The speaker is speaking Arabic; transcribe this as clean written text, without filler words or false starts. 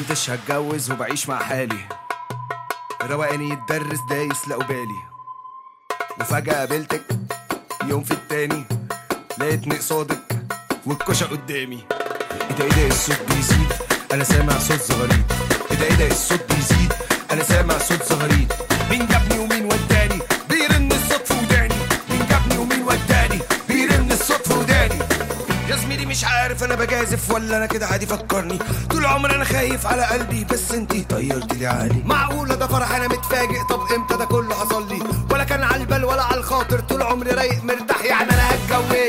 كنتش هتجوز وبعيش مع حالي، روقاني يتدرس دايس لا أبالي. وفجأة قابلتك يوم في التاني، لقيتني قصادك والكشة قدامي. ايه ده الصوت بيزيد، انا سامع صوت زغاريد. ايه ده الصوت بيزيد، انا سامع صوت زغاريد. مين جابني ومين وداني، بيرن الصوت في وداني. مين جابني ومين وداني، بيرن الصوت في وداني. يا زميلي مش عارف انا بجازف ولا انا كده عادي. فكرني طول عمري انا خايف على قلبي، بس انتي طيرتي لي عقلي. معقولة ده فرح انا متفاجئ؟ طب امتى ده كله حصل لي؟ ولا كان على البال ولا على الخاطر، طول عمري رايق مرتاح. يعني انا هتجوز